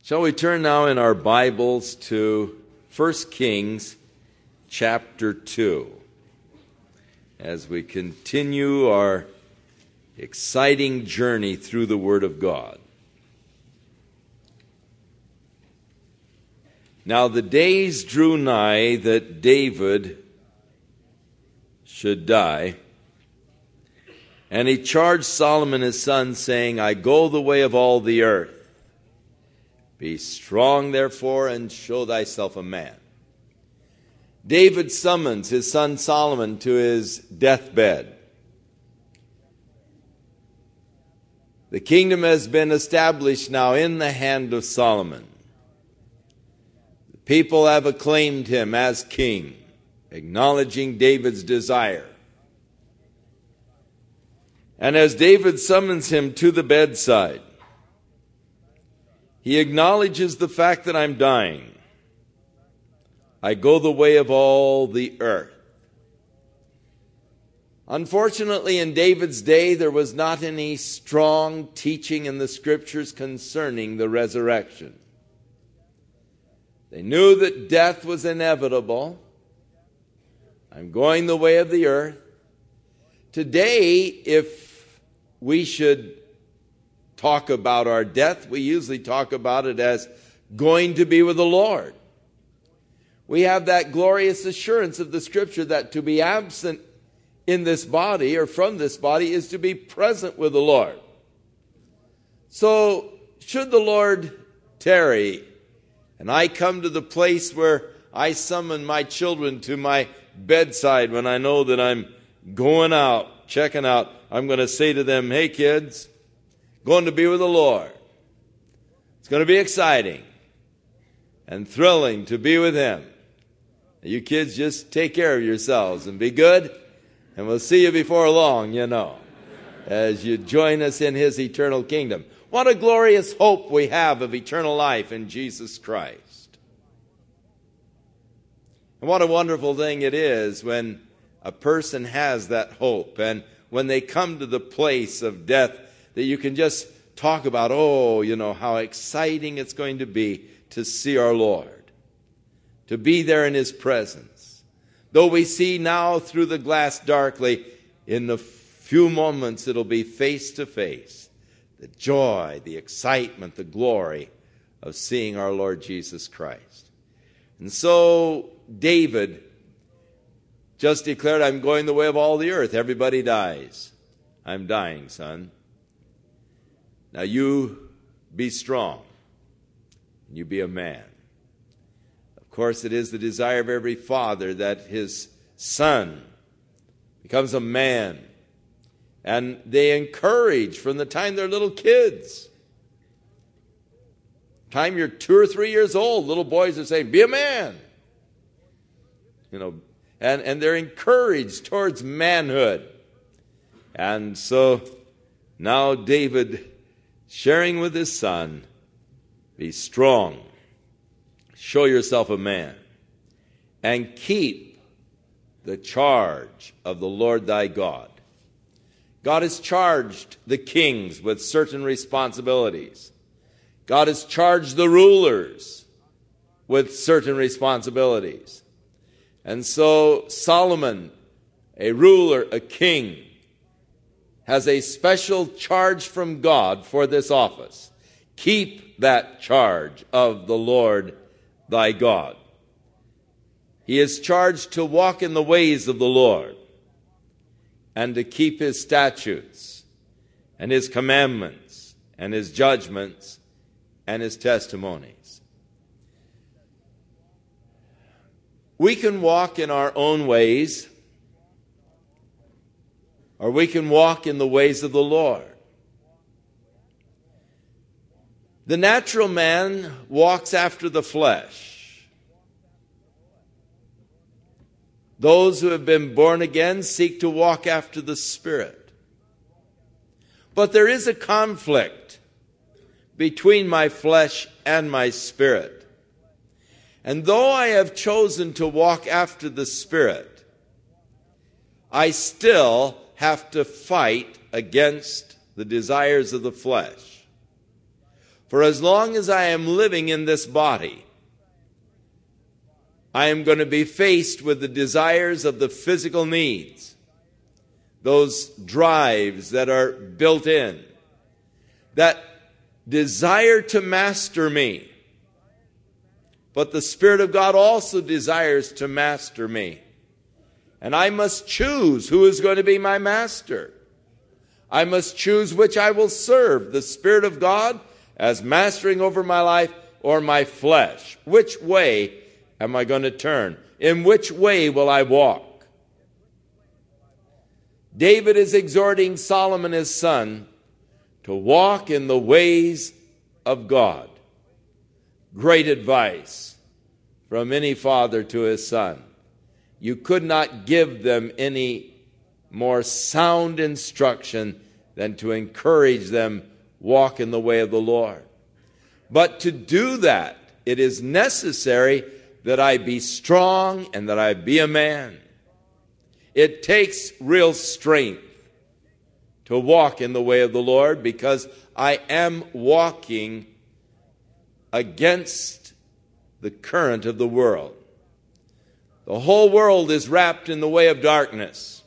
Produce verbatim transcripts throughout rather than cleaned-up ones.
Shall we turn now in our Bibles to First Kings chapter two as we continue our exciting journey through the Word of God. Now the days drew nigh that David should die, and he charged Solomon his son, saying, I go the way of all the earth. Be strong, therefore, and show thyself a man. David summons his son Solomon to his deathbed. The kingdom has been established now in the hand of Solomon. The people have acclaimed him as king, acknowledging David's desire. And as David summons him to the bedside, he acknowledges the fact that I'm dying. I go the way of all the earth. Unfortunately, in David's day, there was not any strong teaching in the Scriptures concerning the resurrection. They knew that death was inevitable. I'm going the way of the earth. Today, if we should talk about our death, we usually talk about it as going to be with the Lord. We have that glorious assurance of the Scripture that to be absent in this body or from this body is to be present with the Lord. So, should the Lord tarry, and I come to the place where I summon my children to my bedside when I know that I'm going out, checking out, I'm going to say to them, hey kids, going to be with the Lord. It's going to be exciting and thrilling to be with Him. You kids just take care of yourselves and be good, and we'll see you before long, you know, as you join us in His eternal kingdom. What a glorious hope we have of eternal life in Jesus Christ. And what a wonderful thing it is when a person has that hope, and when they come to the place of death, that you can just talk about, oh, you know, how exciting it's going to be to see our Lord, to be there in His presence. Though we see now through the glass darkly, in a few moments it'll be face to face. The joy, the excitement, the glory of seeing our Lord Jesus Christ. And so David just declared, I'm going the way of all the earth. Everybody dies. I'm dying, son. Now you be strong, and you be a man. Of course, it is the desire of every father that his son becomes a man. And they encourage from the time they're little kids. Time you're two or three years old, little boys are saying, be a man. You know, and, and they're encouraged towards manhood. And so now David, sharing with his son, be strong, show yourself a man, and keep the charge of the Lord thy God. God has charged the kings with certain responsibilities. God has charged the rulers with certain responsibilities. And so Solomon, a ruler, a king, has a special charge from God for this office. Keep that charge of the Lord thy God. He is charged to walk in the ways of the Lord and to keep His statutes and His commandments and His judgments and His testimonies. We can walk in our own ways, or we can walk in the ways of the Lord. The natural man walks after the flesh. Those who have been born again seek to walk after the Spirit. But there is a conflict between my flesh and my spirit. And though I have chosen to walk after the Spirit, I still have to fight against the desires of the flesh. For as long as I am living in this body, I am going to be faced with the desires of the physical needs, those drives that are built in, that desire to master me. But the Spirit of God also desires to master me. And I must choose who is going to be my master. I must choose which I will serve, the Spirit of God as mastering over my life or my flesh. Which way am I going to turn? In which way will I walk? David is exhorting Solomon, his son, to walk in the ways of God. Great advice from any father to his son. You could not give them any more sound instruction than to encourage them walk in the way of the Lord. But to do that, it is necessary that I be strong and that I be a man. It takes real strength to walk in the way of the Lord, because I am walking against the current of the world. The whole world is wrapped in the way of darkness.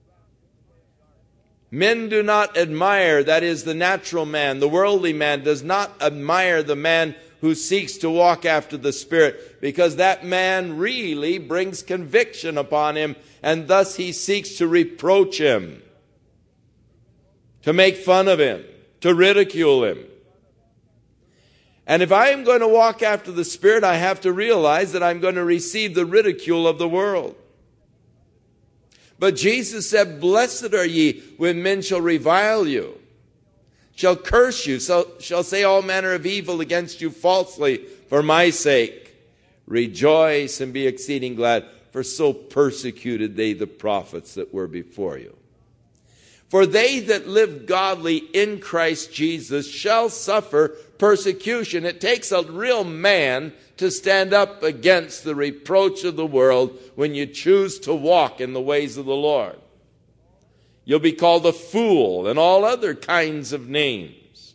Men do not admire, that is, the natural man, the worldly man does not admire the man who seeks to walk after the Spirit, because that man really brings conviction upon him, and thus he seeks to reproach him, to make fun of him, to ridicule him. And if I am going to walk after the Spirit, I have to realize that I'm going to receive the ridicule of the world. But Jesus said, "Blessed are ye when men shall revile you, shall curse you, so, shall say all manner of evil against you falsely for my sake. Rejoice and be exceeding glad, for so persecuted they the prophets that were before you. For they that live godly in Christ Jesus shall suffer persecution." It takes a real man to stand up against the reproach of the world when you choose to walk in the ways of the Lord. You'll be called a fool and all other kinds of names.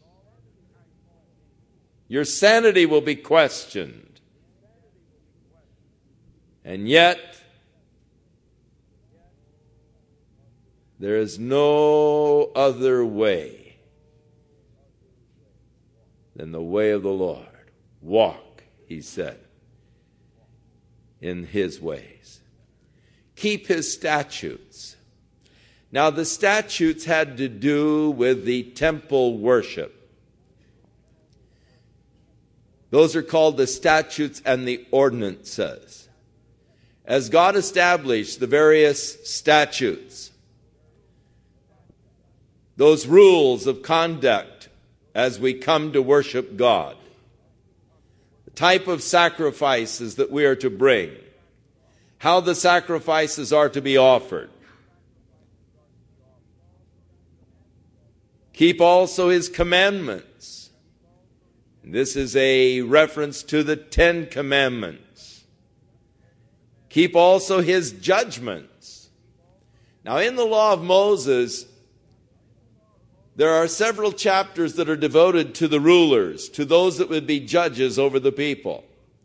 Your sanity will be questioned. And yet, there is no other way than the way of the Lord. Walk, he said, in his ways. Keep his statutes. Now, the statutes had to do with the temple worship. Those are called the statutes and the ordinances. As God established the various statutes, those rules of conduct as we come to worship God, the type of sacrifices that we are to bring, how the sacrifices are to be offered. Keep also his commandments. This is a reference to the Ten Commandments. Keep also his judgments. Now, in the law of Moses, there are several chapters that are devoted to the rulers, to those that would be judges over the people.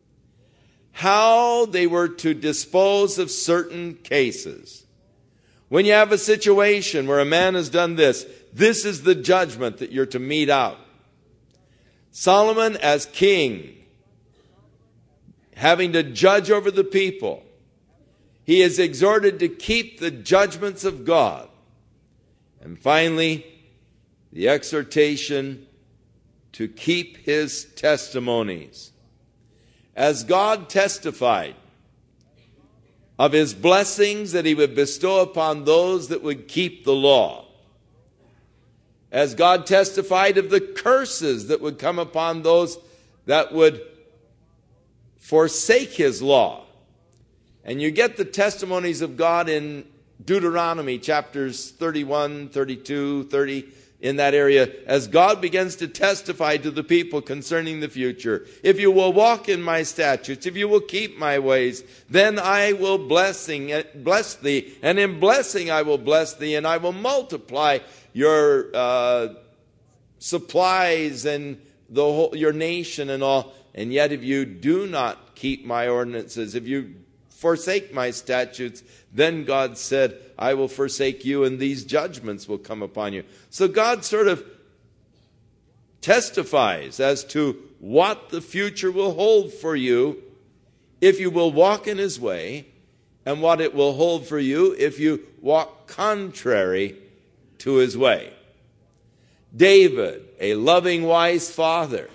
How they were to dispose of certain cases. When you have a situation where a man has done this, this is the judgment that you're to mete out. Solomon, as king, having to judge over the people, he is exhorted to keep the judgments of God. And finally, the exhortation to keep his testimonies. As God testified of his blessings that he would bestow upon those that would keep the law, as God testified of the curses that would come upon those that would forsake his law. And you get the testimonies of God in Deuteronomy chapters thirty-one, thirty-two, thirty, in that area, as God begins to testify to the people concerning the future. If you will walk in my statutes, if you will keep my ways, then I will blessing, bless thee, and in blessing I will bless thee, and I will multiply your uh, supplies and the whole, your nation and all. And yet if you do not keep my ordinances, if you forsake my statutes, then God said, I will forsake you and these judgments will come upon you. So God sort of testifies as to what the future will hold for you if you will walk in his way, and what it will hold for you if you walk contrary to his way. David, a loving, wise father,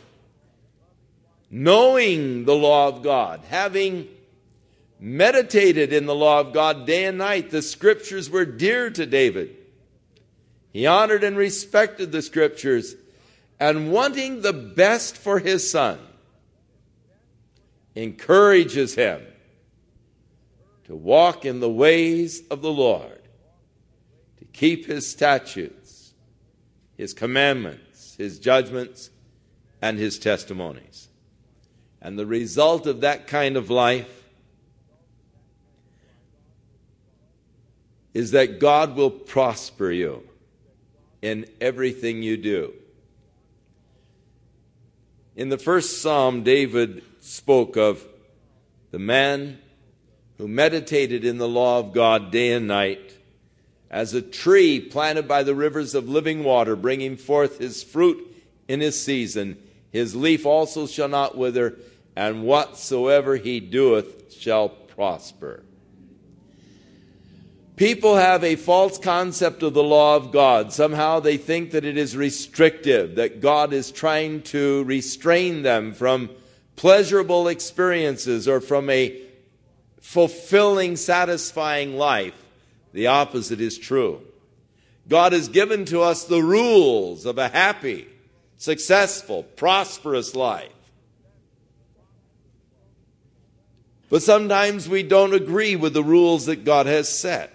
knowing the law of God, having meditated in the law of God day and night, the scriptures were dear to David. He honored and respected the scriptures, and wanting the best for his son, encourages him to walk in the ways of the Lord, to keep his statutes, his commandments, his judgments, and his testimonies. And the result of that kind of life is that God will prosper you in everything you do. In the first psalm, David spoke of the man who meditated in the law of God day and night as a tree planted by the rivers of living water, bringing forth his fruit in his season. His leaf also shall not wither, and whatsoever he doeth shall prosper. People have a false concept of the law of God. Somehow they think that it is restrictive, that God is trying to restrain them from pleasurable experiences or from a fulfilling, satisfying life. The opposite is true. God has given to us the rules of a happy, successful, prosperous life. But sometimes we don't agree with the rules that God has set.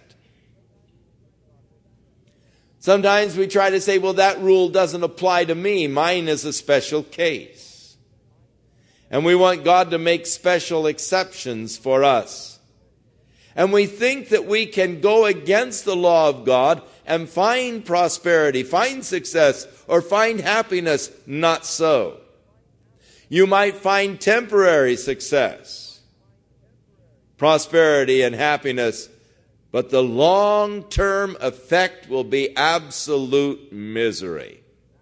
Sometimes we try to say, well, that rule doesn't apply to me. Mine is a special case. And we want God to make special exceptions for us. And we think that we can go against the law of God and find prosperity, find success, or find happiness. Not so. You might find temporary success, prosperity, and happiness, but the long-term effect will be absolute misery.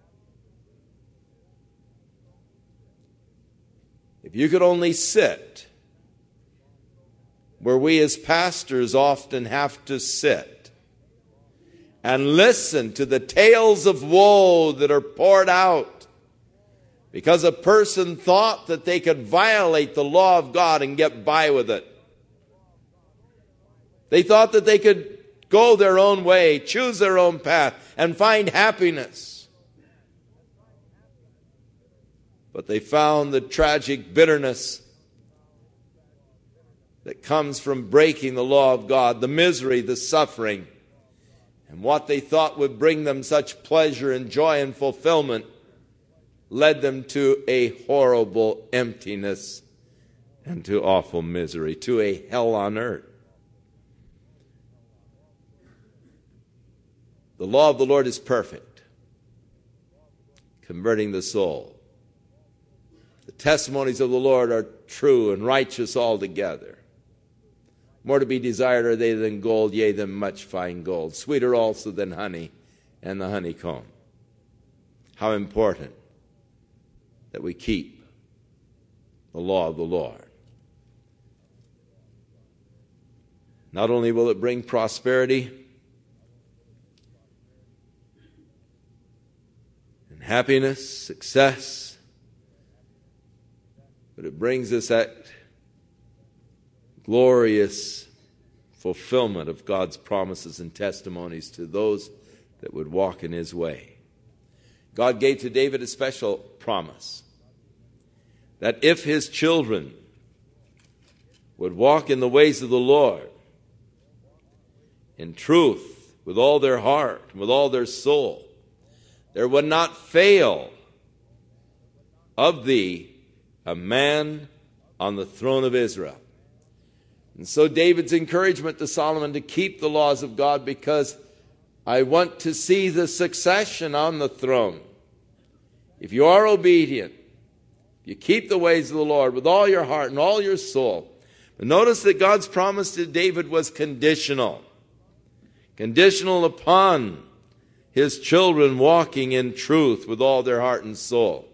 If you could only sit where we as pastors often have to sit and listen to the tales of woe that are poured out because a person thought that they could violate the law of God and get by with it. They thought that they could go their own way, choose their own path, and find happiness. But they found the tragic bitterness that comes from breaking the law of God, the misery, the suffering, and what they thought would bring them such pleasure and joy and fulfillment led them to a horrible emptiness and to awful misery, to a hell on earth. The law of the Lord is perfect, converting the soul. The testimonies of the Lord are true and righteous altogether. More to be desired are they than gold, yea, than much fine gold. Sweeter also than honey and the honeycomb. How important that we keep the law of the Lord. Not only will it bring prosperity and happiness, success, but it brings us that glorious fulfillment of God's promises and testimonies to those that would walk in his way. God gave to David a special promise that if his children would walk in the ways of the Lord in truth, with all their heart, with all their soul, there would not fail of thee a man on the throne of Israel. And so David's encouragement to Solomon to keep the laws of God, because I want to see the succession on the throne. if you are obedient, you keep the ways of the Lord with all your heart and all your soul. But notice that God's promise to David was conditional. Conditional upon his children walking in truth with all their heart and soul.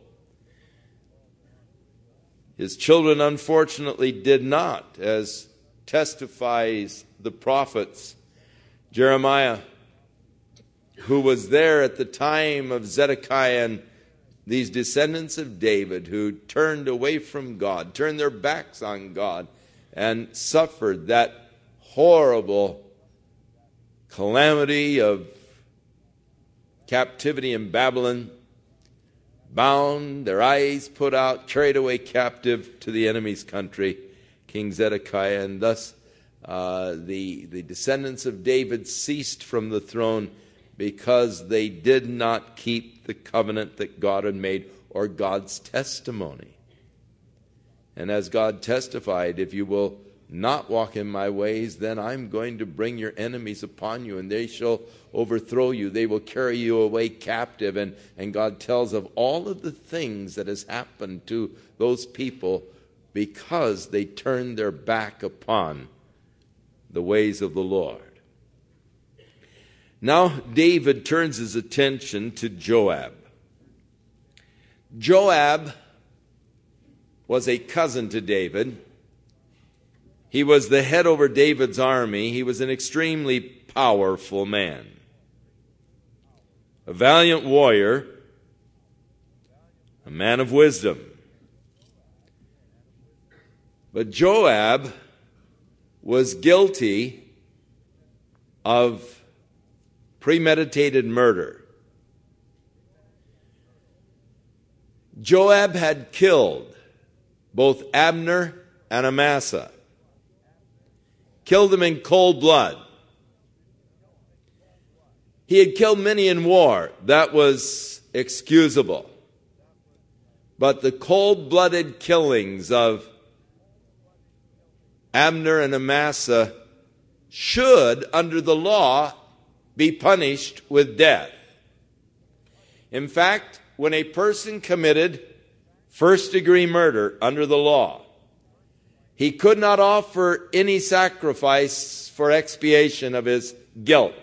His children, unfortunately, did not, as testifies the prophets. Jeremiah, who was there at the time of Zedekiah, and these descendants of David who turned away from God, turned their backs on God, and suffered that horrible calamity of captivity in Babylon, bound, their eyes put out, carried away captive to the enemy's country, King Zedekiah, and thus uh, the, the descendants of David ceased from the throne because they did not keep the covenant that God had made, or God's testimony. And as God testified, if you will not walk in my ways, then I'm going to bring your enemies upon you, and they shall overthrow you. They will carry you away captive. And, and God tells of all of the things that has happened to those people because they turned their back upon the ways of the Lord. Now David turns his attention to Joab. Joab was a cousin to David. He was the head over David's army. He was an extremely powerful man, a valiant warrior, a man of wisdom. But Joab was guilty of premeditated murder. Joab had killed both Abner and Amasa. Killed them in cold blood. He had killed many in war. That was excusable. But the cold-blooded killings of Abner and Amasa should, under the law, be punished with death. In fact, when a person committed first-degree murder under the law, he could not offer any sacrifice for expiation of his guilt.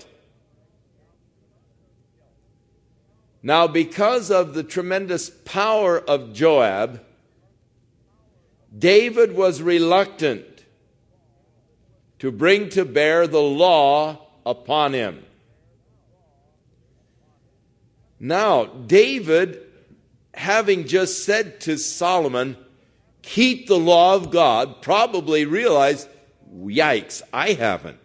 Now, because of the tremendous power of Joab, David was reluctant to bring to bear the law upon him. Now, David, having just said to Solomon, keep the law of God, probably realized, yikes, I haven't.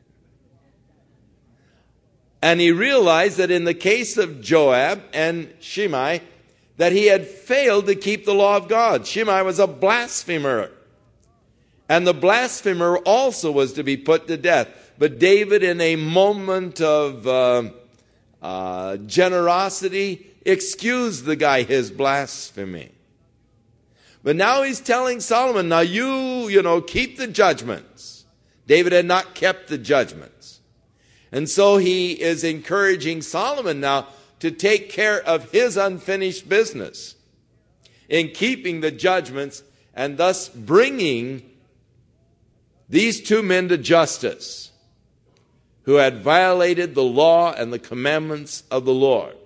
And he realized that in the case of Joab and Shimei, that he had failed to keep the law of God. Shimei was a blasphemer. And the blasphemer also was to be put to death. But David, in a moment of uh, uh, generosity, excused the guy his blasphemy. But now he's telling Solomon, now you, you know, keep the judgments. David had not kept the judgments. And so he is encouraging Solomon now to take care of his unfinished business in keeping the judgments and thus bringing these two men to justice who had violated the law and the commandments of the Lord.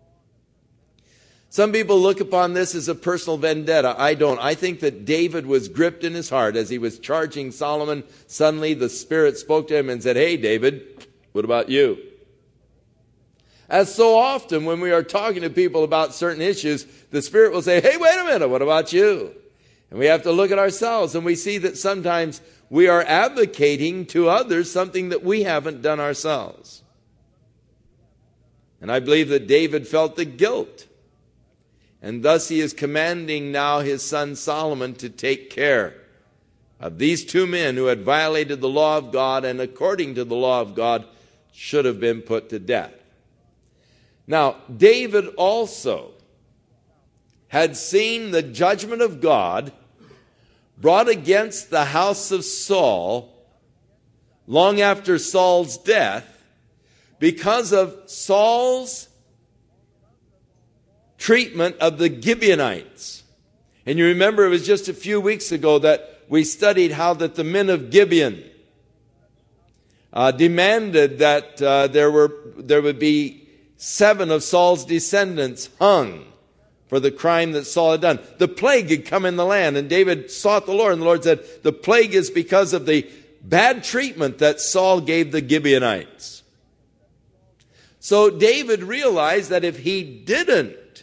Some people look upon this as a personal vendetta. I don't. I think that David was gripped in his heart as he was charging Solomon. Suddenly the Spirit spoke to him and said, hey, David, what about you? As so often when we are talking to people about certain issues, the Spirit will say, hey, wait a minute, what about you? And we have to look at ourselves, and we see that sometimes we are advocating to others something that we haven't done ourselves. And I believe that David felt the guilt. And thus he is commanding now his son Solomon to take care of these two men who had violated the law of God and according to the law of God should have been put to death. Now, David also had seen the judgment of God brought against the house of Saul long after Saul's death because of Saul's treatment of the Gibeonites. And you remember it was just a few weeks ago that we studied how that the men of Gibeon uh, demanded that uh, there were there would be seven of Saul's descendants hung for the crime that Saul had done. The plague had come in the land, and David sought the Lord, and the Lord said, the plague is because of the bad treatment that Saul gave the Gibeonites. So David realized that if he didn't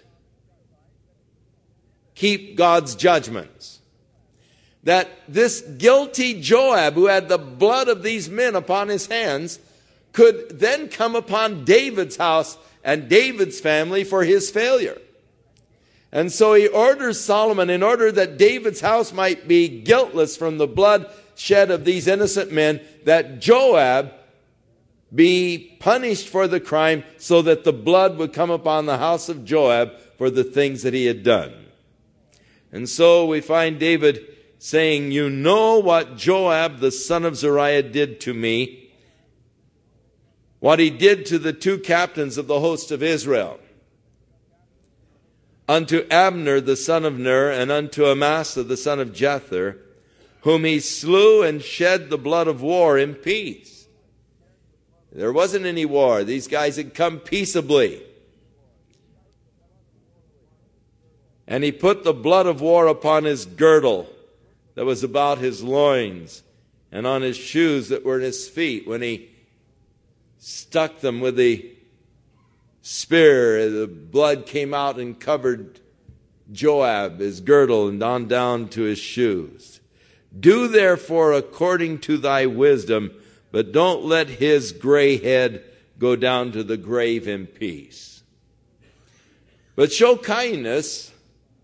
keep God's judgments, that this guilty Joab, who had the blood of these men upon his hands, could then come upon David's house and David's family for his failure. And so he orders Solomon, in order that David's house might be guiltless from the blood shed of these innocent men, that Joab be punished for the crime, so that the blood would come upon the house of Joab for the things that he had done. And so we find David saying, you know what Joab the son of Zeruiah did to me, what he did to the two captains of the host of Israel, unto Abner the son of Ner, and unto Amasa the son of Jether, whom he slew and shed the blood of war in peace. There wasn't any war. These guys had come peaceably. And he put the blood of war upon his girdle that was about his loins, and on his shoes that were in his feet. When he stuck them with the spear, the blood came out and covered Joab, his girdle, and on down to his shoes. Do therefore according to thy wisdom, but don't let his gray head go down to the grave in peace. But show kindness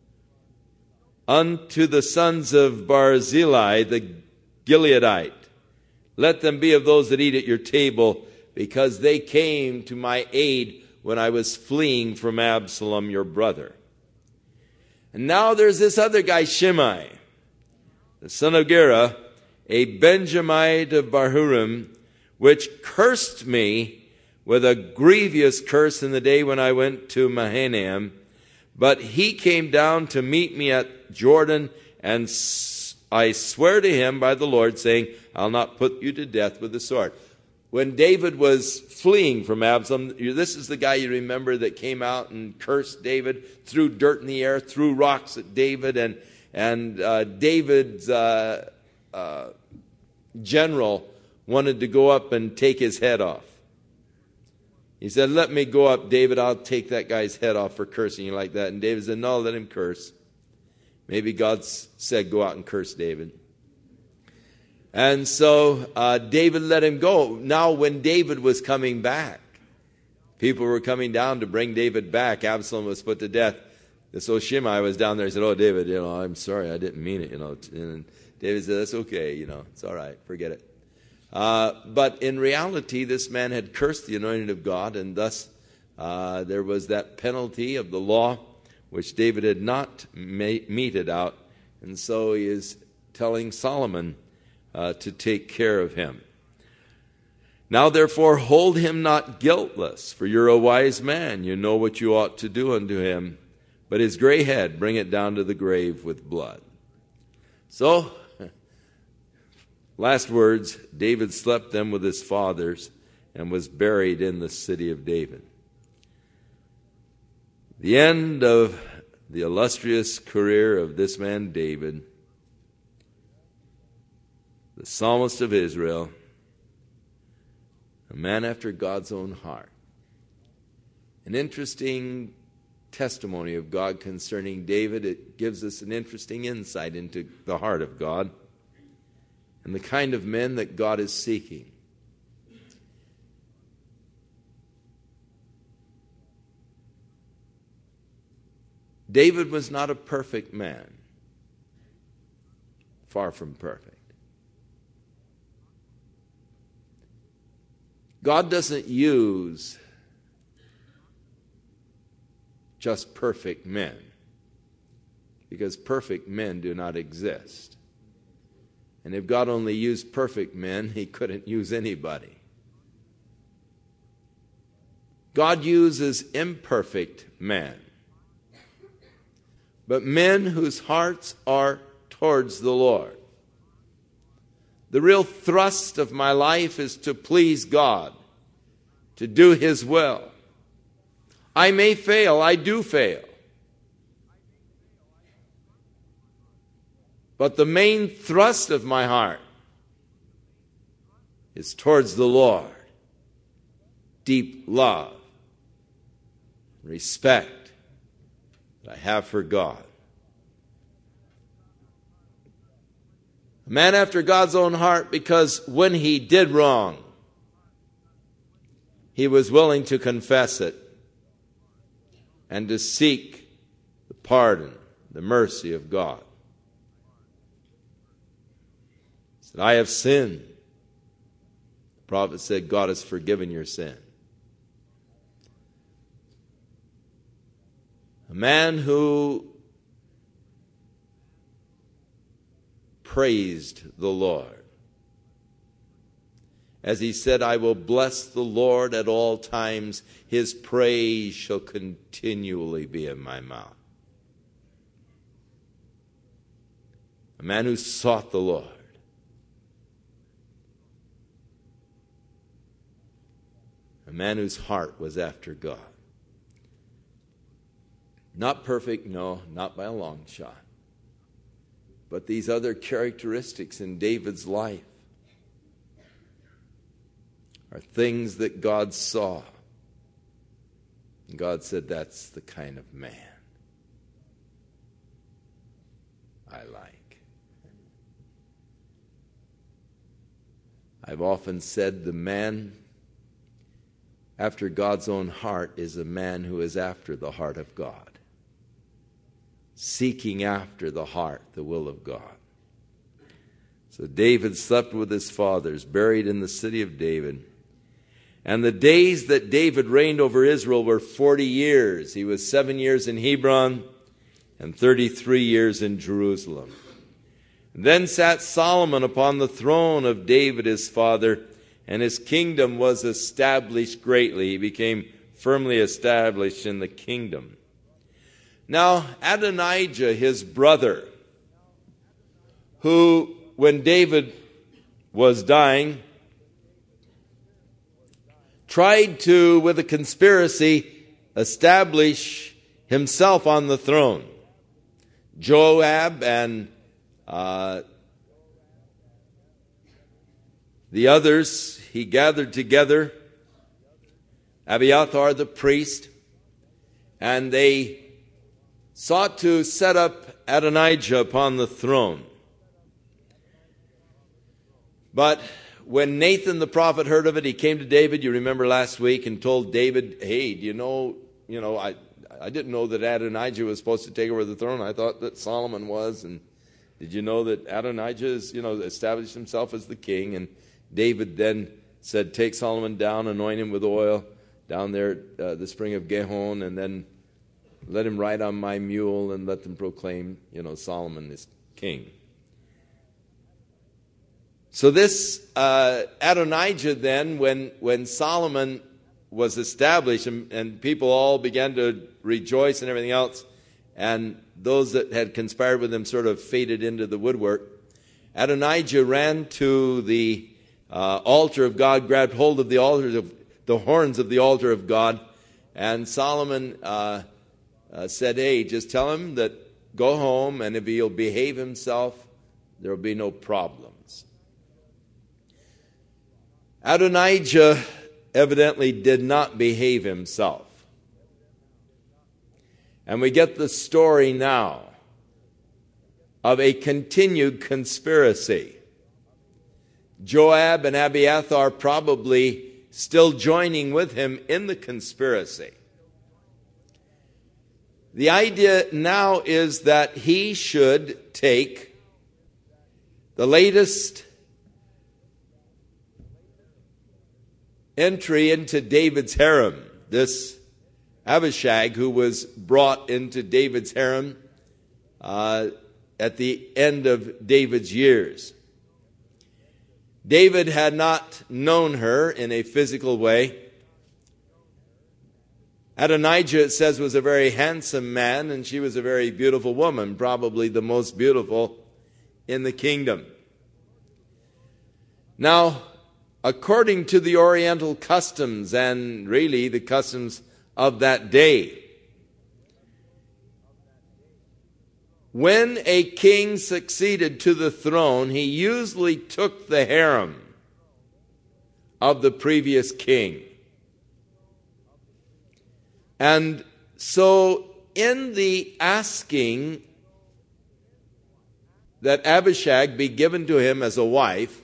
unto the sons of Barzillai the Gileadite. Let them be of those that eat at your table, because they came to my aid when I was fleeing from Absalom your brother. And now there's this other guy, Shimei, the son of Gera, a Benjamite of Bahurim, which cursed me with a grievous curse in the day when I went to Mahanaim. But he came down to meet me at Jordan, and I swear to him by the Lord, saying, I'll not put you to death with the sword. When David was fleeing from Absalom, this is the guy you remember that came out and cursed David, threw dirt in the air, threw rocks at David, and and uh, David's uh, uh, general wanted to go up and take his head off. He said, let me go up, David, I'll take that guy's head off for cursing you like that. And David said, no, let him curse. Maybe God said, go out and curse David. And so uh, David let him go. Now when David was coming back, people were coming down to bring David back. Absalom was put to death. This old Shimei was down there and said, oh, David, you know, I'm sorry, I didn't mean it. You know, and David said, that's okay, you know, it's all right, forget it. Uh, but in reality, this man had cursed the anointed of God, and thus uh, there was that penalty of the law, which David had not ma- meted out. And so he is telling Solomon uh, to take care of him. Now therefore hold him not guiltless, for you're a wise man. You know what you ought to do unto him. But his gray head, bring it down to the grave with blood. So, last words, David slept them with his fathers and was buried in the city of David. The end of the illustrious career of this man David, the psalmist of Israel, a man after God's own heart. An interesting testimony of God concerning David. It gives us an interesting insight into the heart of God and the kind of men that God is seeking. David was not a perfect man. Far from perfect. God doesn't use just perfect men, because perfect men do not exist. And if God only used perfect men, he couldn't use anybody. God uses imperfect man. but men whose hearts are towards the Lord. The real thrust of my life is to please God, to do His will. I may fail, I do fail. But the main thrust of my heart is towards the Lord. Deep love, respect that I have for God. A man after God's own heart, because when he did wrong, he was willing to confess it and to seek the pardon, the mercy of God. He said, I have sinned. The prophet said, God has forgiven your sin. A man who praised the Lord. As he said, I will bless the Lord at all times. His praise shall continually be in my mouth. A man who sought the Lord. A man whose heart was after God. Not perfect, no, not by a long shot. But these other characteristics in David's life are things that God saw. And God said, that's the kind of man I like. I've often said the man after God's own heart is a man who is after the heart of God. Seeking after the heart, the will of God. So David slept with his fathers, buried in the city of David. And the days that David reigned over Israel were forty years. He was seven years in Hebron and thirty-three years in Jerusalem. And then sat Solomon upon the throne of David his father, and his kingdom was established greatly. He became firmly established in the kingdom. Now, Adonijah, his brother, who, when David was dying, tried to, with a conspiracy, establish himself on the throne. Joab and uh, the others, he gathered together, Abiathar the priest, and they sought to set up Adonijah upon the throne. But when Nathan the prophet heard of it, he came to David, you remember last week, and told David, hey, do you know, you know, I, I didn't know that Adonijah was supposed to take over the throne. I thought that Solomon was. And did you know that Adonijah is, you know, established himself as the king? And David then said, take Solomon down, anoint him with oil down there at uh, the spring of Gihon, and then let him ride on my mule and let them proclaim, you know, Solomon is king. So this uh, Adonijah then, when, when Solomon was established and, and people all began to rejoice and everything else, and those that had conspired with him sort of faded into the woodwork, Adonijah ran to the uh, altar of God, grabbed hold of the altar of the horns of the altar of God, and Solomon uh, Uh, said, hey, just tell him that go home, and if he'll behave himself, there will be no problems. Adonijah evidently did not behave himself. And we get the story now of a continued conspiracy. Joab and Abiathar probably still joining with him in the conspiracy. The idea now is that he should take the latest entry into David's harem, this Abishag, who was brought into David's harem uh, at the end of David's years. David had not known her in a physical way. Adonijah, it says, was a very handsome man, and she was a very beautiful woman, probably the most beautiful in the kingdom. Now, according to the Oriental customs, and really the customs of that day, when a king succeeded to the throne, he usually took the harem of the previous king. And so in the asking that Abishag be given to him as a wife,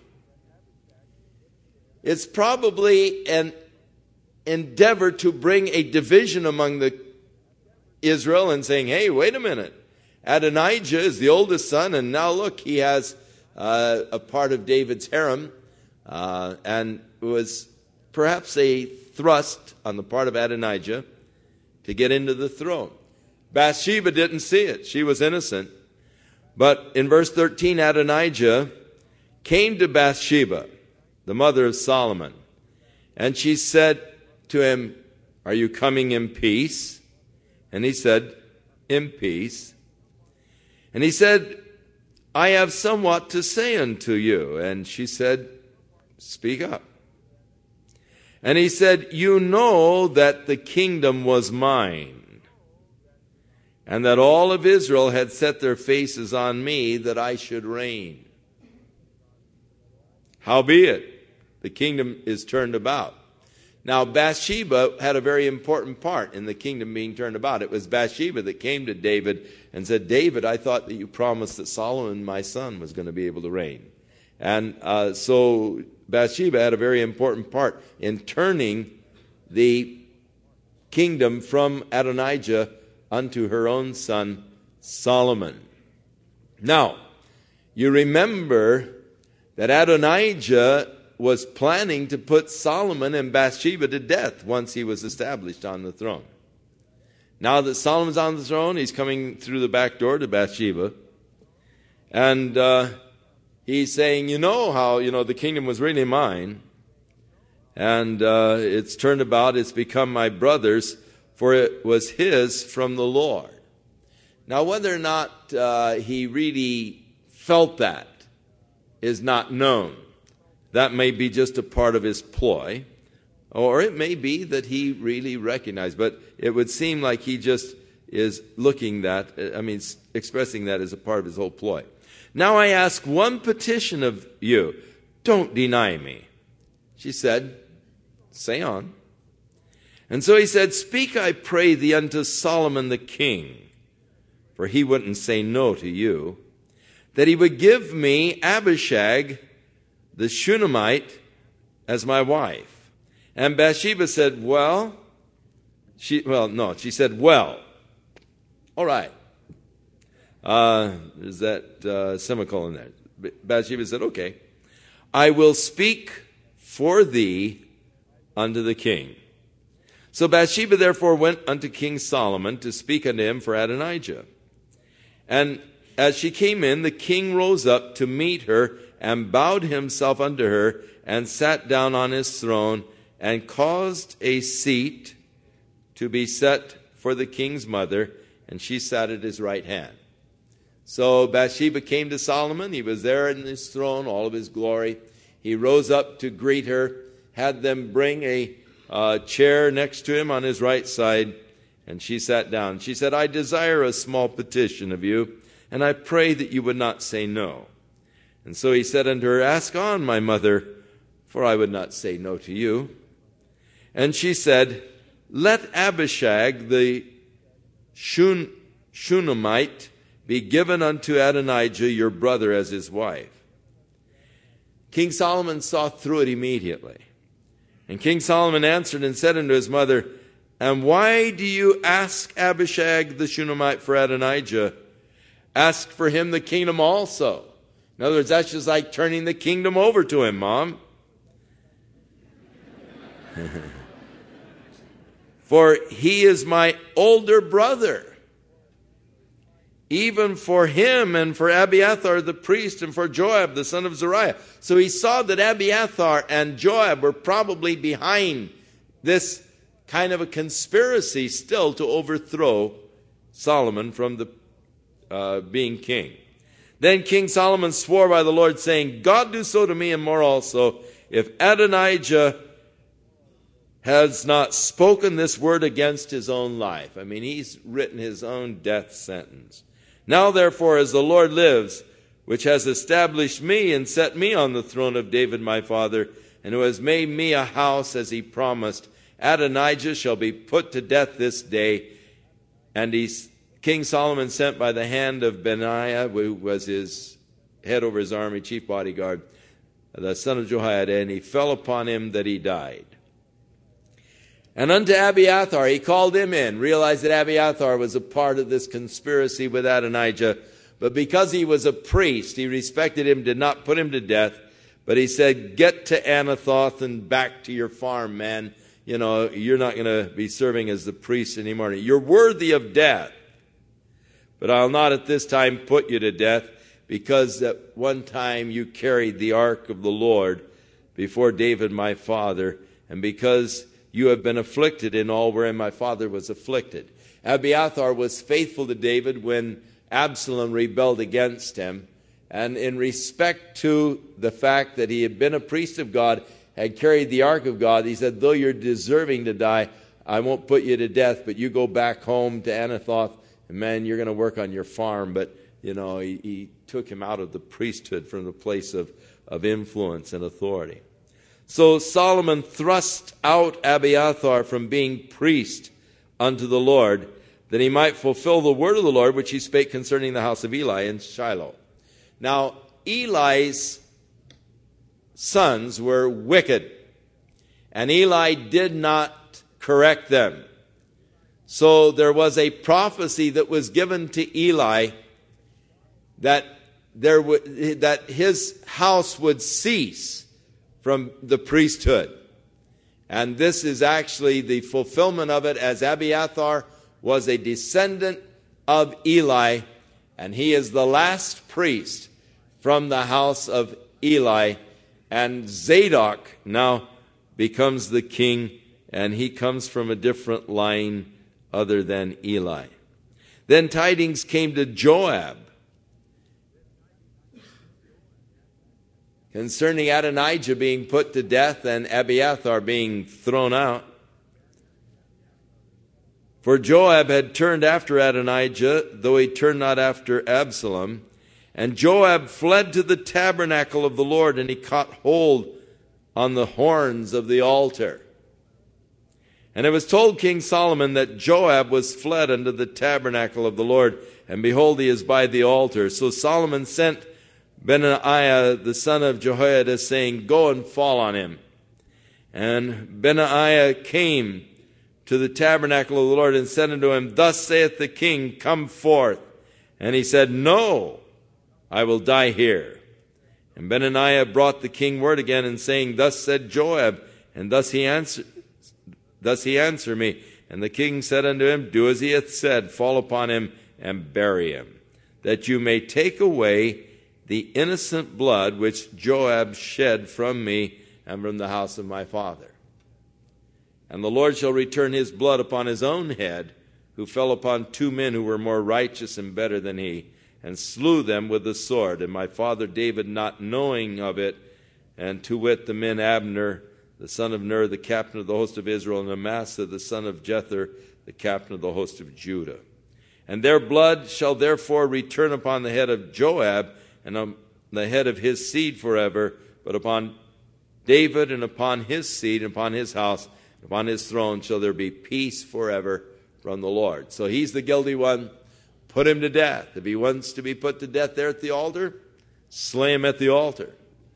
it's probably an endeavor to bring a division among the Israel and saying, hey, wait a minute. Adonijah is the oldest son, and now look, he has uh, a part of David's harem, uh, and it was perhaps a thrust on the part of Adonijah to get into the throne. Bathsheba didn't see it. She was innocent. But in verse thirteen, Adonijah came to Bathsheba, the mother of Solomon, and she said to him, are you coming in peace? And he said, in peace. And he said, I have somewhat to say unto you. And she said, speak up. And he said, you know that the kingdom was mine, and that all of Israel had set their faces on me that I should reign. Howbeit, the kingdom is turned about. Now, Bathsheba had a very important part in the kingdom being turned about. It was Bathsheba that came to David and said, David, I thought that you promised that Solomon, my son, was going to be able to reign. And uh, so Bathsheba had a very important part in turning the kingdom from Adonijah unto her own son Solomon. Now, you remember that Adonijah was planning to put Solomon and Bathsheba to death once he was established on the throne. Now that Solomon's on the throne, he's coming through the back door to Bathsheba, and uh, he's saying, you know how, you know, the kingdom was really mine, and uh, it's turned about, it's become my brother's, for it was his from the Lord. Now, whether or not uh, he really felt that is not known. That may be just a part of his ploy, or it may be that he really recognized, but it would seem like he just is looking that, I mean, expressing that as a part of his whole ploy. Now I ask one petition of you. Don't deny me. She said, say on. And so he said, speak, I pray thee, unto Solomon the king, for he wouldn't say no to you, that he would give me Abishag, the Shunammite, as my wife. And Bathsheba said, well, she, well, no, she said, well, all right. Uh, there's that uh, semicolon there. Bathsheba said, okay, I will speak for thee unto the king. So Bathsheba therefore went unto King Solomon to speak unto him for Adonijah. And as she came in, the king rose up to meet her and bowed himself unto her and sat down on his throne and caused a seat to be set for the king's mother, and she sat at his right hand. So Bathsheba came to Solomon. He was there in his throne, all of his glory. He rose up to greet her, had them bring a uh, chair next to him on his right side, and she sat down. She said, I desire a small petition of you, and I pray that you would not say no. And so he said unto her, ask on, my mother, for I would not say no to you. And she said, let Abishag the Shun- Shunammite be given unto Adonijah your brother as his wife. King Solomon saw through it immediately. And King Solomon answered and said unto his mother, and why do you ask Abishag the Shunammite for Adonijah? Ask for him the kingdom also. In other words, that's just like turning the kingdom over to him, Mom. For he is my older brother. Even for him and for Abiathar the priest and for Joab the son of Zeruiah. So he saw that Abiathar and Joab were probably behind this kind of a conspiracy still to overthrow Solomon from the uh, being king. Then King Solomon swore by the Lord, saying, God do so to me and more also, if Adonijah has not spoken this word against his own life. I mean, he's written his own death sentence. Now, therefore, as the Lord lives, which has established me and set me on the throne of David my father, and who has made me a house as he promised, Adonijah shall be put to death this day. And he, King Solomon sent by the hand of Benaiah, who was his head over his army, chief bodyguard, the son of Jehoiada, and he fell upon him that he died. And unto Abiathar he called him in, realized that Abiathar was a part of this conspiracy with Adonijah, but because he was a priest, he respected him, did not put him to death, but he said, get to Anathoth and back to your farm, man. You know, you're not going to be serving as the priest anymore. You're worthy of death, but I'll not at this time put you to death, because at one time you carried the ark of the Lord before David my father, and because you have been afflicted in all wherein my father was afflicted. Abiathar was faithful to David when Absalom rebelled against him. And in respect to the fact that he had been a priest of God, had carried the ark of God, he said, though you're deserving to die, I won't put you to death, but you go back home to Anathoth, and man, you're going to work on your farm. But, you know, he, he took him out of the priesthood from the place of, of influence and authority. So Solomon thrust out Abiathar from being priest unto the Lord, that he might fulfill the word of the Lord, which he spake concerning the house of Eli in Shiloh. Now, Eli's sons were wicked, and Eli did not correct them. So there was a prophecy that was given to Eli that there w- that his house would cease from the priesthood. And this is actually the fulfillment of it, as Abiathar was a descendant of Eli, and he is the last priest from the house of Eli. And Zadok now becomes the king, and he comes from a different line other than Eli. Then tidings came to Joab concerning Adonijah being put to death and Abiathar being thrown out. For Joab had turned after Adonijah, though he turned not after Absalom. And Joab fled to the tabernacle of the Lord, and he caught hold on the horns of the altar. And it was told King Solomon that Joab was fled unto the tabernacle of the Lord, and behold, he is by the altar. So Solomon sent Benaiah the son of Jehoiada, saying, go and fall on him. And Benaiah came to the tabernacle of the Lord and said unto him, thus saith the king, come forth. And he said, no, I will die here. And Benaiah brought the king word again, and saying, thus said Joab, and thus he answered, thus he answered me. And the king said unto him, do as he hath said, fall upon him and bury him, that you may take away the innocent blood which Joab shed from me and from the house of my father. And the Lord shall return his blood upon his own head, who fell upon two men who were more righteous and better than he, and slew them with the sword. And my father David, not knowing of it, and to wit the men Abner, the son of Ner, the captain of the host of Israel, and Amasa, the son of Jether, the captain of the host of Judah. And their blood shall therefore return upon the head of Joab, and on the head of his seed forever, but upon David and upon his seed, and upon his house, and upon his throne shall there be peace forever from the Lord. So he's the guilty one. Put him to death. If he wants to be put to death there at the altar, slay him at the altar.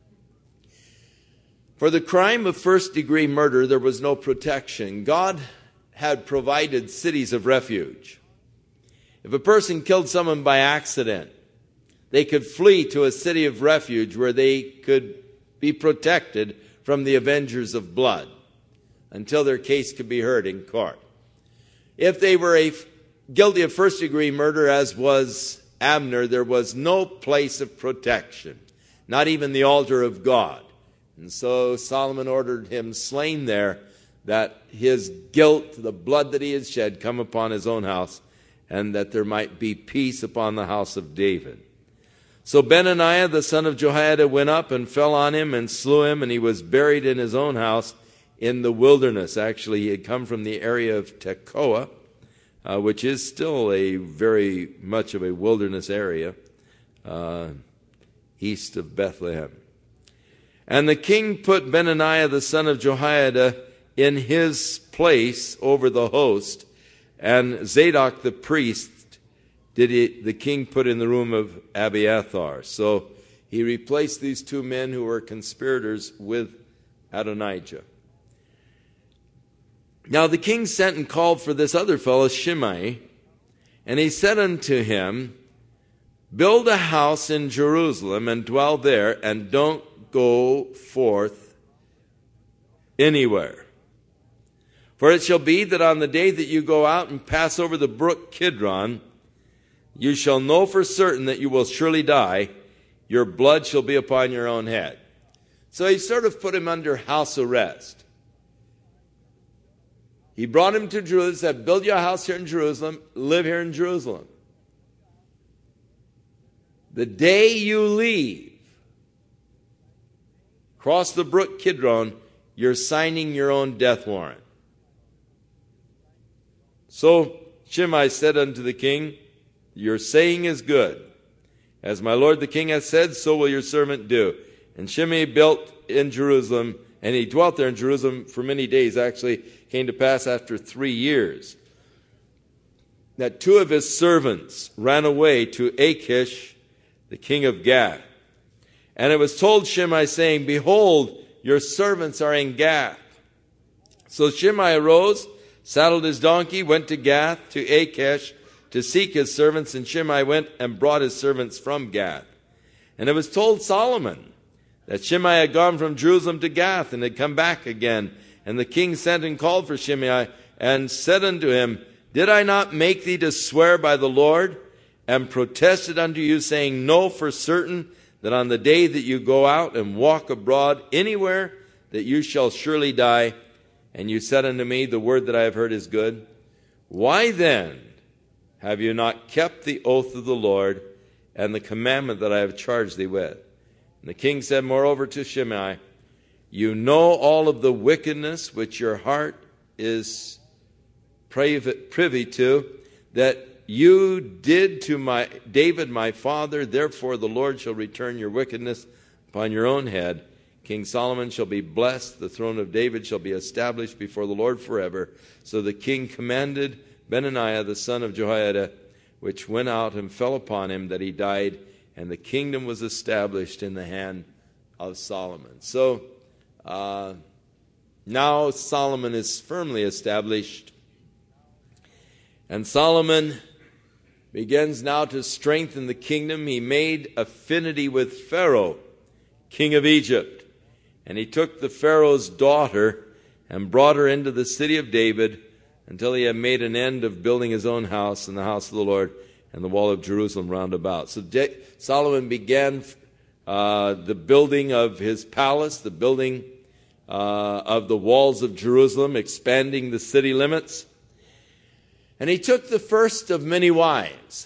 For the crime of first-degree murder, there was no protection. God had provided cities of refuge. If a person killed someone by accident, they could flee to a city of refuge where they could be protected from the avengers of blood until their case could be heard in court. If they were a, guilty of first-degree murder, as was Abner, there was no place of protection, not even the altar of God. And so Solomon ordered him slain there, that his guilt, the blood that he had shed, come upon his own house, and that there might be peace upon the house of David. So Benaiah the son of Jehoiada went up and fell on him and slew him, and he was buried in his own house in the wilderness. Actually, he had come from the area of Tekoa, uh, which is still a very much of a wilderness area, uh, east of Bethlehem. And the king put Benaiah the son of Jehoiada in his place over the host, and Zadok the priest did he, the king put in the room of Abiathar. So he replaced these two men who were conspirators with Adonijah. Now the king sent and called for this other fellow, Shimei, and he said unto him, build a house in Jerusalem and dwell there, and don't go forth anywhere. For it shall be that on the day that you go out and pass over the brook Kidron, you shall know for certain that you will surely die. Your blood shall be upon your own head. So he sort of put him under house arrest. He brought him to Jerusalem, said, build you a house here in Jerusalem, live here in Jerusalem. The day you leave, cross the brook Kidron, you're signing your own death warrant. So Shimei said unto the king, your saying is good. As my lord the king hath said, so will your servant do. And Shimei built in Jerusalem, and he dwelt there in Jerusalem for many days. Actually, came to pass after three years that two of his servants ran away to Achish, the king of Gath. And it was told Shimei, saying, behold, your servants are in Gath. So Shimei arose, saddled his donkey, went to Gath, to Achish, to seek his servants, and Shimei went and brought his servants from Gath. And it was told Solomon that Shimei had gone from Jerusalem to Gath, and had come back again. And the king sent and called for Shimei, and said unto him, did I not make thee to swear by the Lord, and protested unto you, saying, know for certain that on the day that you go out and walk abroad anywhere, that you shall surely die? And you said unto me, the word that I have heard is good. Why then have you not kept the oath of the Lord, and the commandment that I have charged thee with? And the king said moreover to Shimei, you know all of the wickedness which your heart is privy to, that you did to my David my father. Therefore the Lord shall return your wickedness upon your own head. King Solomon shall be blessed. The throne of David shall be established before the Lord forever. So the king commanded Benaiah the son of Jehoiada, which went out and fell upon him, that he died, and the kingdom was established in the hand of Solomon. So uh, now Solomon is firmly established, and Solomon begins now to strengthen the kingdom. He made affinity with Pharaoh, king of Egypt, and he took the Pharaoh's daughter and brought her into the city of David, until he had made an end of building his own house and the house of the Lord and the wall of Jerusalem round about. So De- Solomon began uh, the building of his palace, the building uh, of the walls of Jerusalem, expanding the city limits. And he took the first of many wives,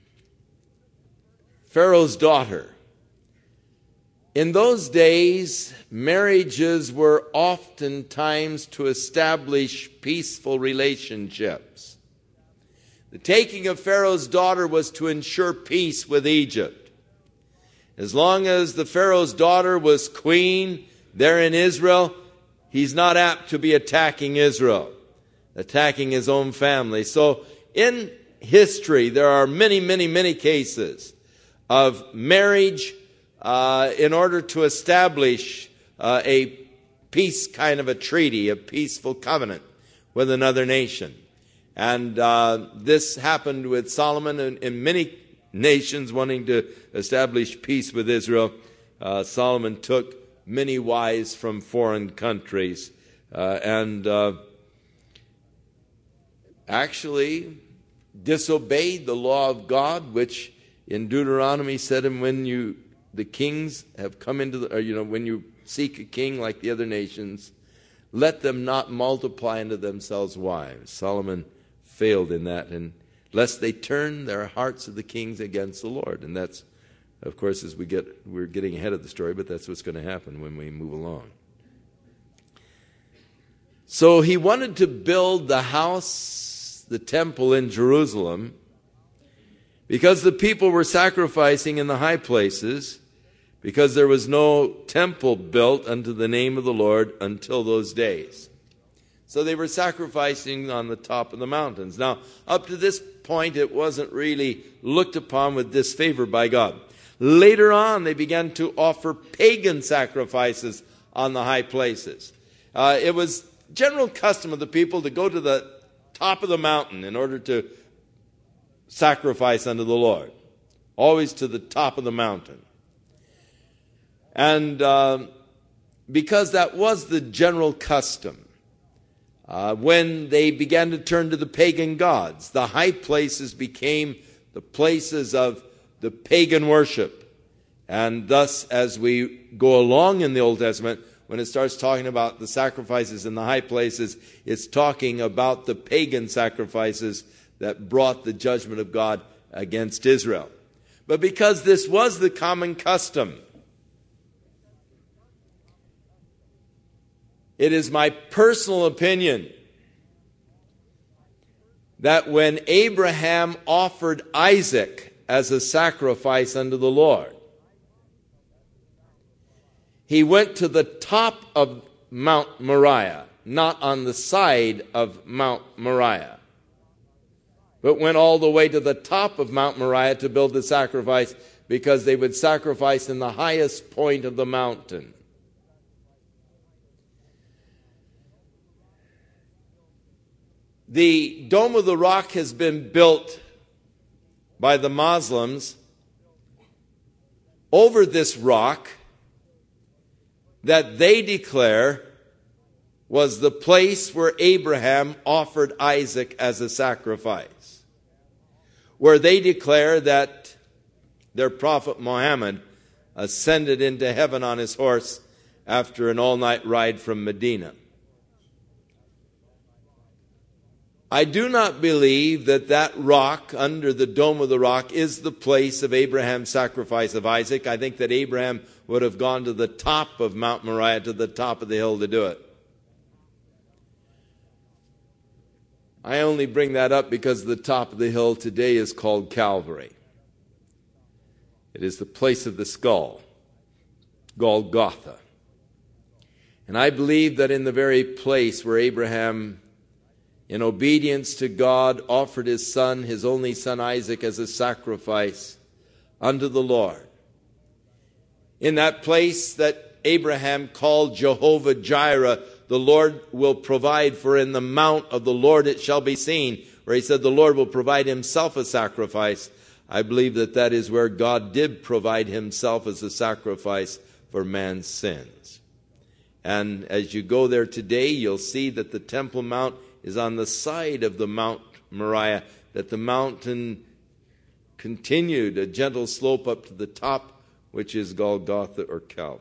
Pharaoh's daughter. In those days, marriages were oftentimes to establish peaceful relationships. The taking of Pharaoh's daughter was to ensure peace with Egypt. As long as the Pharaoh's daughter was queen there in Israel, he's not apt to be attacking Israel, attacking his own family. So in history, there are many, many, many cases of marriage Uh, in order to establish uh, a peace kind of a treaty, a peaceful covenant with another nation. And uh, this happened with Solomon and, and many nations wanting to establish peace with Israel. Uh, Solomon took many wives from foreign countries uh, and uh, actually disobeyed the law of God, which in Deuteronomy said, and when you the kings have come into the, or, you know, when you seek a king like the other nations, let them not multiply unto themselves wives. Solomon failed in that, and lest they turn their hearts of the kings against the Lord. And that's, of course, as we get, we're getting ahead of the story, but that's what's going to happen when we move along. So he wanted to build the house, the temple in Jerusalem, because the people were sacrificing in the high places, because there was no temple built unto the name of the Lord until those days. So they were sacrificing on the top of the mountains. Now, up to this point, it wasn't really looked upon with disfavor by God. Later on, they began to offer pagan sacrifices on the high places. Uh, it was general custom of the people to go to the top of the mountain in order to sacrifice unto the Lord. Always to the top of the mountain. And uh, because that was the general custom, uh, when they began to turn to the pagan gods, the high places became the places of the pagan worship. And thus, as we go along in the Old Testament, when it starts talking about the sacrifices in the high places, it's talking about the pagan sacrifices that brought the judgment of God against Israel. But because this was the common custom, it is my personal opinion that when Abraham offered Isaac as a sacrifice unto the Lord, he went to the top of Mount Moriah, not on the side of Mount Moriah, but went all the way to the top of Mount Moriah to build the sacrifice, because they would sacrifice in the highest point of the mountain. The Dome of the Rock has been built by the Muslims over this rock that they declare was the place where Abraham offered Isaac as a sacrifice, where they declare that their prophet Muhammad ascended into heaven on his horse after an all-night ride from Medina. I do not believe that that rock under the Dome of the Rock is the place of Abraham's sacrifice of Isaac. I think that Abraham would have gone to the top of Mount Moriah, to the top of the hill to do it. I only bring that up because the top of the hill today is called Calvary. It is the place of the skull, Golgotha. And I believe that in the very place where Abraham, in obedience to God, offered his son, his only son Isaac, as a sacrifice unto the Lord, in that place that Abraham called Jehovah Jireh, the Lord will provide, for in the mount of the Lord it shall be seen, where he said the Lord will provide himself a sacrifice. I believe that that is where God did provide himself as a sacrifice for man's sins. And as you go there today, you'll see that the Temple Mount is on the side of the Mount Moriah, that the mountain continued a gentle slope up to the top, which is Golgotha or Calvary.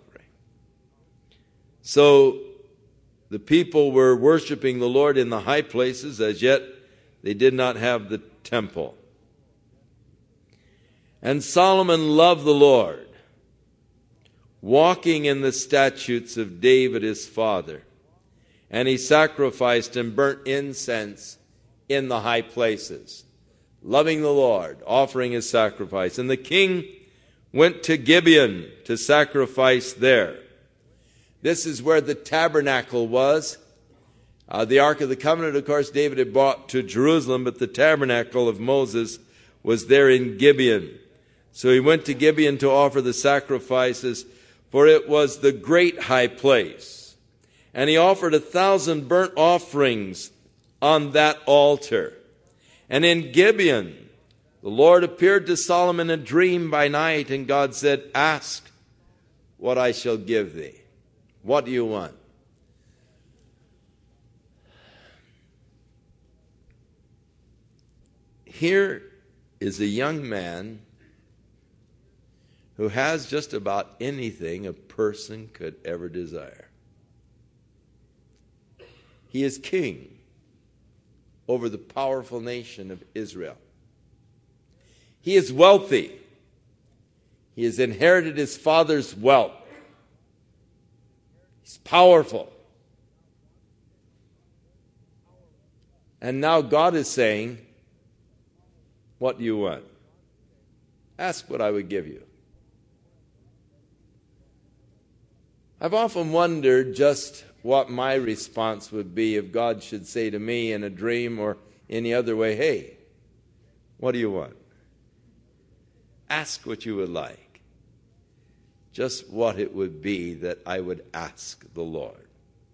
So the people were worshiping the Lord in the high places, as yet they did not have the temple. And Solomon loved the Lord, walking in the statutes of David his father. And he sacrificed and burnt incense in the high places, loving the Lord, offering his sacrifice. And the king went to Gibeon to sacrifice there. This is where the tabernacle was. Uh, the Ark of the Covenant, of course, David had brought to Jerusalem, but the tabernacle of Moses was there in Gibeon. So he went to Gibeon to offer the sacrifices, for it was the great high place. And he offered a thousand burnt offerings on that altar. And in Gibeon, the Lord appeared to Solomon in a dream by night, and God said, "Ask what I shall give thee." What do you want? Here is a young man who has just about anything a person could ever desire. He is king over the powerful nation of Israel. He is wealthy. He has inherited his father's wealth. He's powerful. And now God is saying, what do you want? Ask what I would give you. I've often wondered just what my response would be if God should say to me in a dream or any other way, hey, what do you want? Ask what you would like. Just what it would be that I would ask the Lord.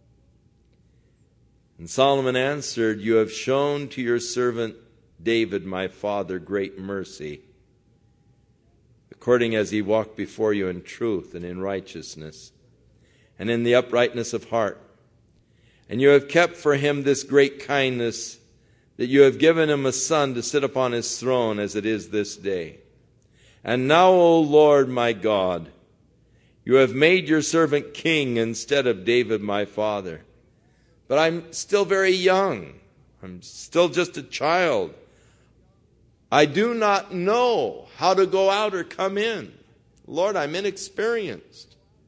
And Solomon answered, you have shown to your servant David, my father, great mercy, according as he walked before you in truth and in righteousness, and in the uprightness of heart. And you have kept for him this great kindness, that you have given him a son to sit upon his throne as it is this day. And now, O Lord my God, you have made your servant king instead of David my father. But I'm still very young. I'm still just a child. I do not know how to go out or come in. Lord, I'm inexperienced.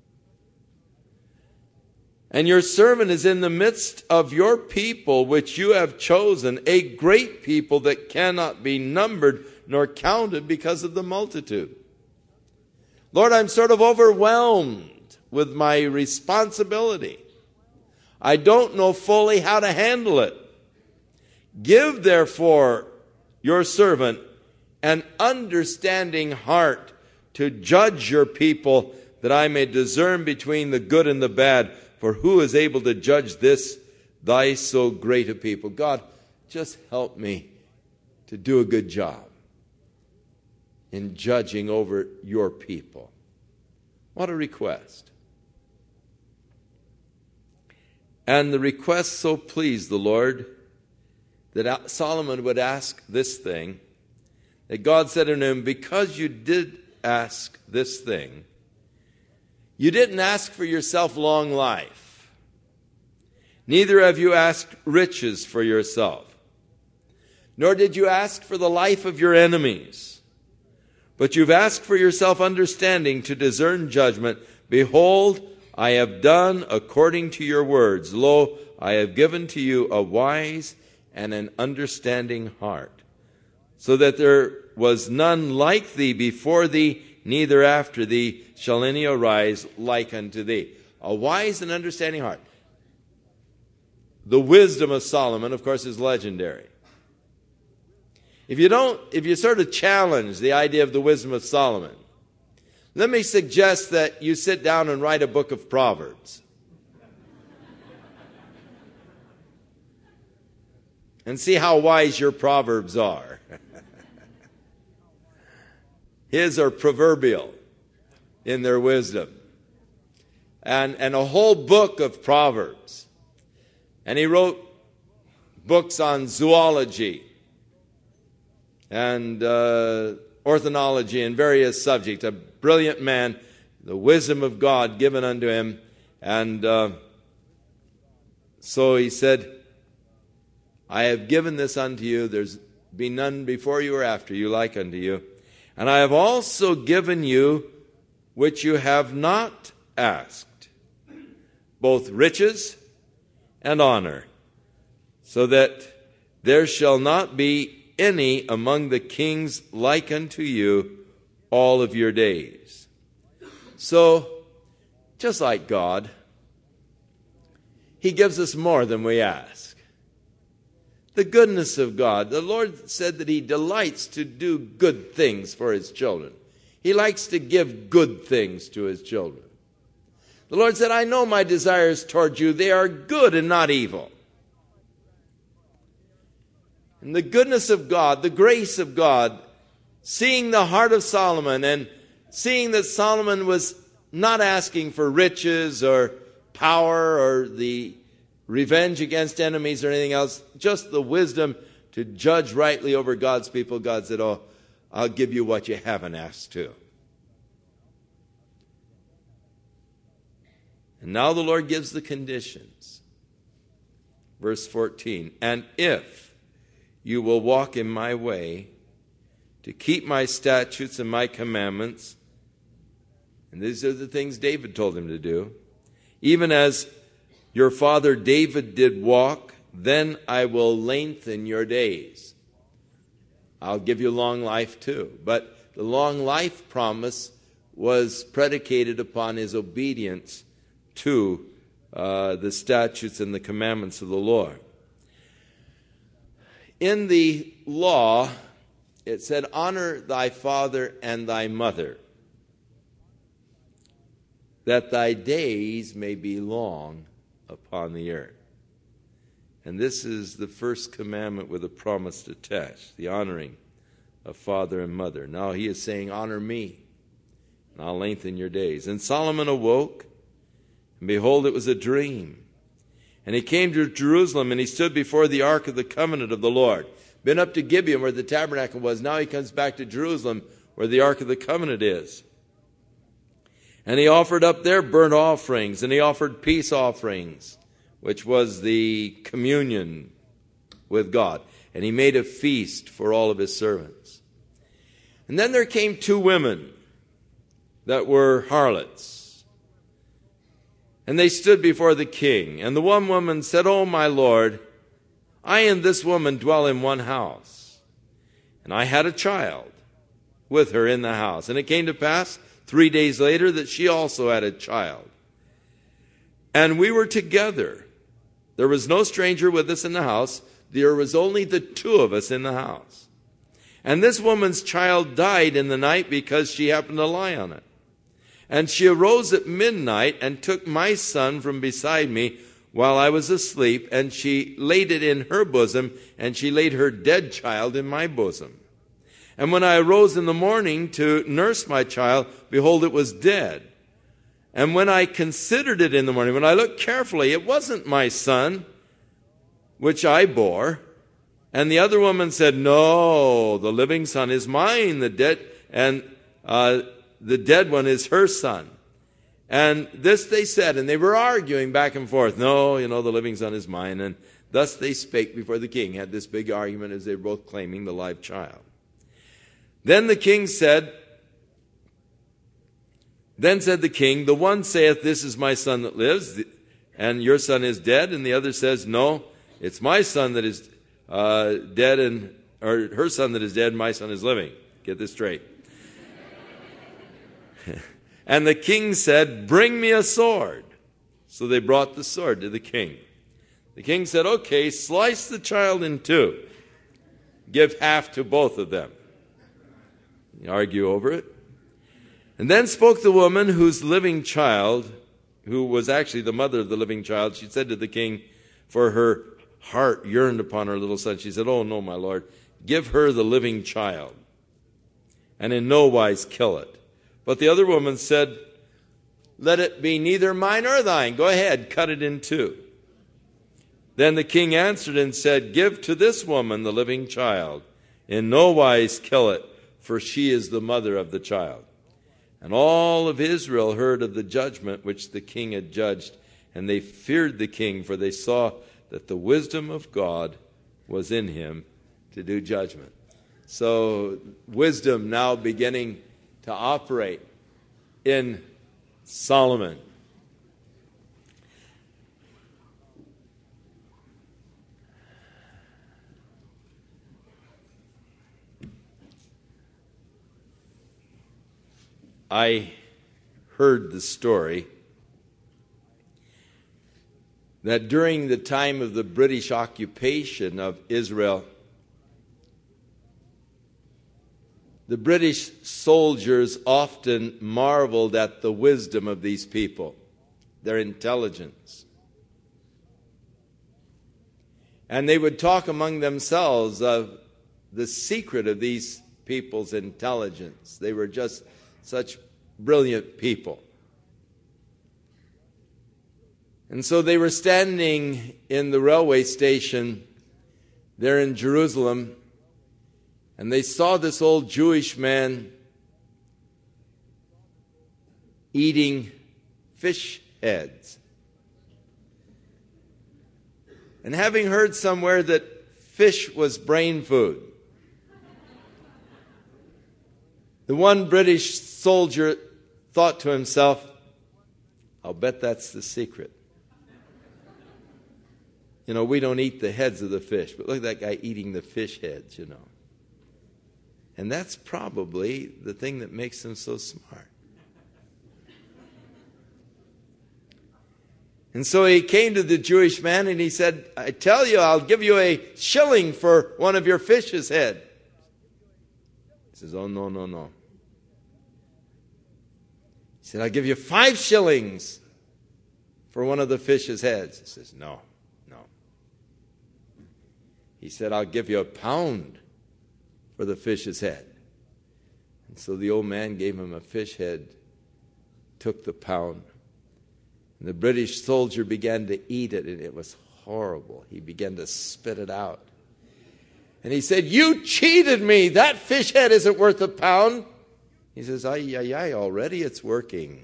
And your servant is in the midst of your people, which you have chosen, a great people that cannot be numbered nor counted because of the multitude. Lord, I'm sort of overwhelmed with my responsibility. I don't know fully how to handle it. Give, therefore, your servant an understanding heart to judge your people, that I may discern between the good and the bad. For who is able to judge this, thy so great a people? God, just help me to do a good job in judging over your people. What a request. And the request so pleased the Lord that Solomon would ask this thing, that God said unto him, because you did ask this thing, you didn't ask for yourself long life. Neither have you asked riches for yourself. Nor did you ask for the life of your enemies. But you've asked for yourself understanding to discern judgment. Behold, I have done according to your words. Lo, I have given to you a wise and an understanding heart, so that there was none like thee before thee, neither after thee shall any arise like unto thee. A wise and understanding heart. The wisdom of Solomon, of course, is legendary. If you don't, if you sort of challenge the idea of the wisdom of Solomon, let me suggest that you sit down and write a book of Proverbs. And see how wise your Proverbs are. His are proverbial in their wisdom. And, and a whole book of Proverbs. And he wrote books on zoology and uh, ornithology and various subjects. A brilliant man, the wisdom of God given unto him. And uh, so he said, I have given this unto you. There's been none before you or after you like unto you. And I have also given you which you have not asked, both riches and honor, so that there shall not be any among the kings like unto you all of your days. So, just like God, he gives us more than we ask. The goodness of God. The Lord said that he delights to do good things for his children. He likes to give good things to his children. The Lord said, I know my desires toward you. They are good and not evil. And the goodness of God, the grace of God, seeing the heart of Solomon and seeing that Solomon was not asking for riches or power or the revenge against enemies or anything else, just the wisdom to judge rightly over God's people, God said, oh, I'll give you what you haven't asked to. And now the Lord gives the conditions. Verse fourteen, and if you will walk in my way to keep my statutes and my commandments, and these are the things David told him to do, even as your father David did walk, then I will lengthen your days. I'll give you long life too. But the long life promise was predicated upon his obedience to uh, the statutes and the commandments of the Lord. In the law, it said, honor thy father and thy mother, that thy days may be long upon the earth. And this is the first commandment with a promise attached, the honoring of father and mother. Now he is saying, honor me, and I'll lengthen your days. And Solomon awoke, and behold, it was a dream. And he came to Jerusalem, and he stood before the ark of the covenant of the Lord. Been up to Gibeon, where the tabernacle was. Now he comes back to Jerusalem, where the ark of the covenant is. And he offered up there burnt offerings, and he offered peace offerings, which was the communion with God. And he made a feast for all of his servants. And then there came two women that were harlots. And they stood before the king. And the one woman said, O my Lord, I and this woman dwell in one house. And I had a child with her in the house. And it came to pass three days later that she also had a child. And we were together. There was no stranger with us in the house. There was only the two of us in the house. And this woman's child died in the night because she happened to lie on it. And she arose at midnight and took my son from beside me while I was asleep, and she laid it in her bosom, and she laid her dead child in my bosom. And when I arose in the morning to nurse my child, behold, it was dead. And when I considered it in the morning, when I looked carefully, it wasn't my son, which I bore. And the other woman said, no, the living son is mine, the dead, and uh, the dead one is her son. And this they said, and they were arguing back and forth. No, you know, the living son is mine. And thus they spake before the king, had this big argument as they were both claiming the live child. Then the king said, Then said the king, the one saith, this is my son that lives, and your son is dead. And the other says, no, it's my son that is uh, dead, and or her son that is dead, my son is living. Get this straight. And the king said, bring me a sword. So they brought the sword to the king. The king said, okay, slice the child in two. Give half to both of them. You argue over it. And then spoke the woman whose living child, who was actually the mother of the living child, she said to the king, for her heart yearned upon her little son. She said, oh no, my lord, give her the living child, and in no wise kill it. But the other woman said, let it be neither mine nor thine. Go ahead, cut it in two. Then the king answered and said, give to this woman the living child, in no wise kill it, for she is the mother of the child. And all of Israel heard of the judgment which the king had judged, and they feared the king, for they saw that the wisdom of God was in him to do judgment. So wisdom now beginning to operate in Solomon. I heard the story that during the time of the British occupation of Israel, the British soldiers often marveled at the wisdom of these people, their intelligence. And they would talk among themselves of the secret of these people's intelligence. They were just such brilliant people. And so they were standing in the railway station there in Jerusalem, and they saw this old Jewish man eating fish heads. And having heard somewhere that fish was brain food, the one British soldier thought to himself, I'll bet that's the secret. You know, we don't eat the heads of the fish, but look at that guy eating the fish heads, you know. And that's probably the thing that makes them so smart. And so he came to the Jewish man and he said, I tell you, I'll give you a shilling for one of your fish's head. He says, oh, no, no, no. He said, I'll give you five shillings for one of the fish's heads. He says, no, no. He said, I'll give you a pound for the fish's head. And so the old man gave him a fish head, took the pound. And the British soldier began to eat it, and it was horrible. He began to spit it out. And he said, you cheated me. That fish head isn't worth a pound. He says, ay, ay, ay, already it's working.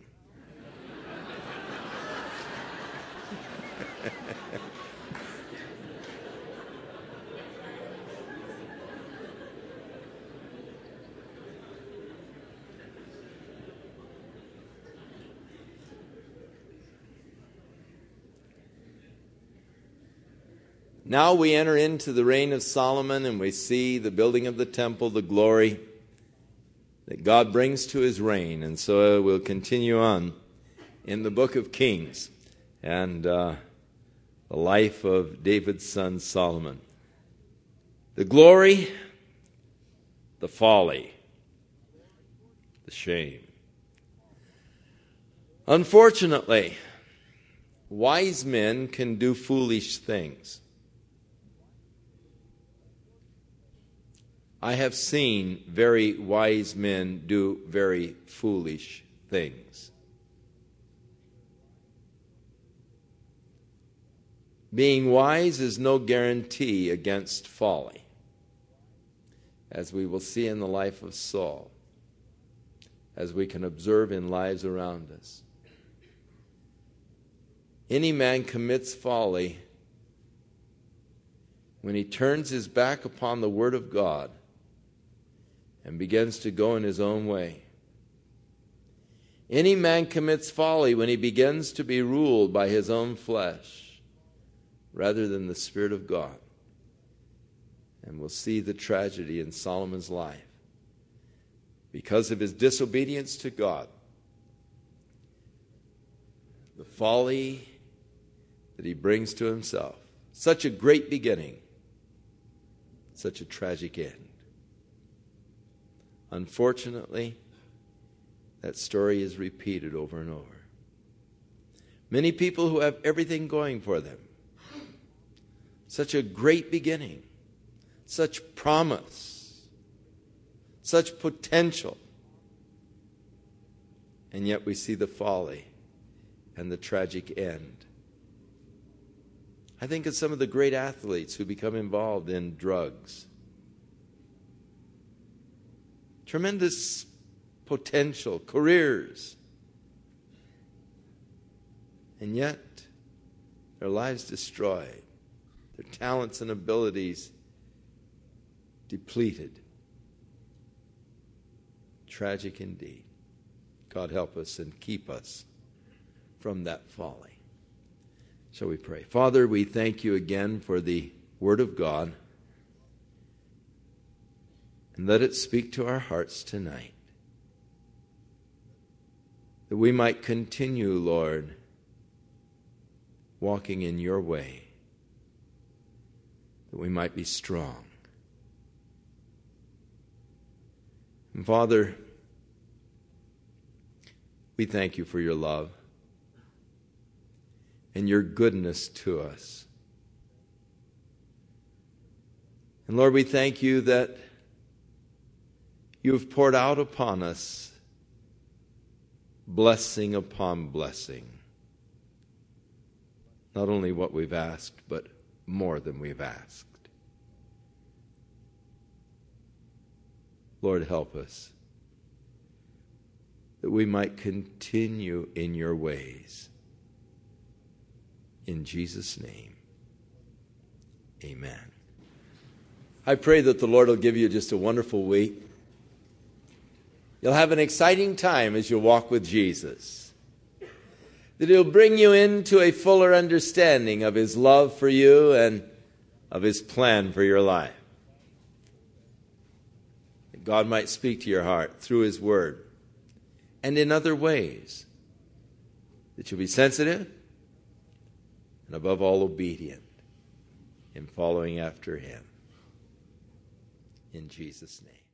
Now we enter into the reign of Solomon, and we see the building of the temple, the glory that God brings to his reign. And so we'll continue on in the book of Kings and uh, the life of David's son Solomon. The glory, the folly, the shame. Unfortunately, wise men can do foolish things. I have seen very wise men do very foolish things. Being wise is no guarantee against folly, as we will see in the life of Saul, as we can observe in lives around us. Any man commits folly when he turns his back upon the Word of God and begins to go in his own way. Any man commits folly when he begins to be ruled by his own flesh rather than the Spirit of God. And we'll see the tragedy in Solomon's life. Because of his disobedience to God, the folly that he brings to himself. Such a great beginning, such a tragic end. Unfortunately, that story is repeated over and over. Many people who have everything going for them, such a great beginning, such promise, such potential, and yet we see the folly and the tragic end. I think of some of the great athletes who become involved in drugs. Tremendous potential, careers. And yet, their lives destroyed, their talents and abilities depleted. Tragic indeed. God help us and keep us from that folly. Shall we pray? Father, we thank you again for the Word of God. And let it speak to our hearts tonight. That we might continue, Lord, walking in your way. That we might be strong. And Father, we thank you for your love and your goodness to us. And Lord, we thank you that you have poured out upon us blessing upon blessing. Not only what we've asked, but more than we've asked. Lord, help us that we might continue in your ways. In Jesus' name, Amen. I pray that the Lord will give you just a wonderful week. You'll have an exciting time as you walk with Jesus. That He'll bring you into a fuller understanding of His love for you and of His plan for your life. That God might speak to your heart through His Word and in other ways. That you'll be sensitive and above all obedient in following after Him. In Jesus' name.